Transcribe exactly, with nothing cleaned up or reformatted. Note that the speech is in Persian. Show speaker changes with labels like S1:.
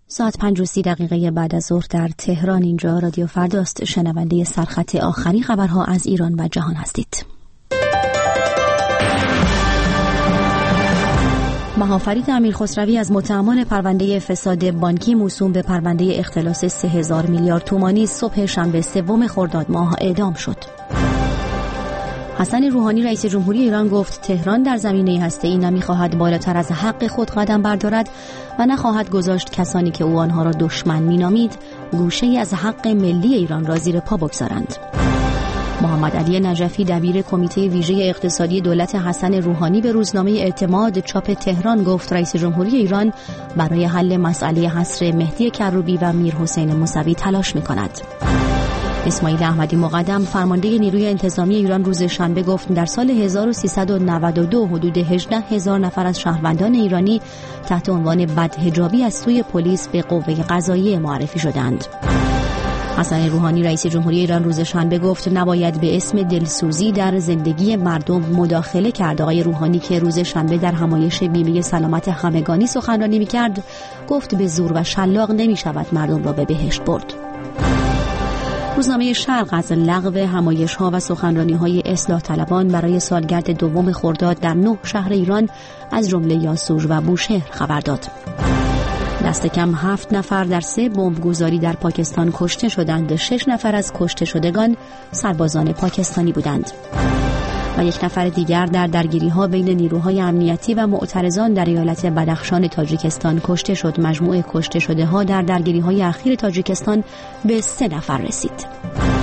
S1: ساعت پنج و سی دقیقه بعد از ظهر در تهران. اینجا رادیو فرداست. شنونده سرخط آخرین خبرها از ایران و جهان هستید. مهافرید امیرخسروی از متهمان پرونده فساد بانکی موسوم به پرونده اختلاس سه هزار میلیارد تومانی صبح شنبه سوم خرداد ماه اعدام شد. حسن روحانی رئیس جمهوری ایران گفت تهران در زمینه هسته‌ای نمی‌خواهد بالاتر از حق خود قدم بردارد و نخواهد گذاشت کسانی که او آنها را دشمن می‌نامید گوشه‌ای از حق ملی ایران را زیر پا بگذارند. محمد علی نجفی دبیر کمیته ویژه اقتصادی دولت حسن روحانی به روزنامه اعتماد چاپ تهران گفت رئیس جمهوری ایران برای حل مسئله حصر مهدی کروبی و میرحسین موسوی تلاش می‌کند. اسماعیل احمدی مقدم فرمانده نیروی انتظامی ایران روز شنبه گفت در سال هزار و سیصد و نود و دو حدود هجده هزار نفر از شهروندان ایرانی تحت عنوان بدحجابی از سوی پلیس به قوه قضاییه معرفی شدند. حسن روحانی رئیس جمهوری ایران روز شنبه گفت نباید به اسم دلسوزی در زندگی مردم مداخله کرد. آقای روحانی که روز شنبه در همایش بیمه سلامت همگانی سخنرانی می‌کرد گفت به زور و شلاق نمی‌شود مردم را به بهشت برد. روزنامه شرق از لغو همایش‌ها و سخنرانی‌های اصلاح طلبان برای سالگرد دوم خرداد در نه شهر ایران از جمله یاسوج و بوشهر خبر داد. دست کم هفت نفر در سه بمبگذاری در پاکستان کشته شدند. شش نفر از کشته شدگان سربازان پاکستانی بودند و یک نفر دیگر در درگیری‌ها بین نیروهای امنیتی و معترضان در ایالت بدخشان تاجیکستان کشته شد. مجموع کشته شده‌ها در درگیری‌های اخیر تاجیکستان به سه نفر رسید.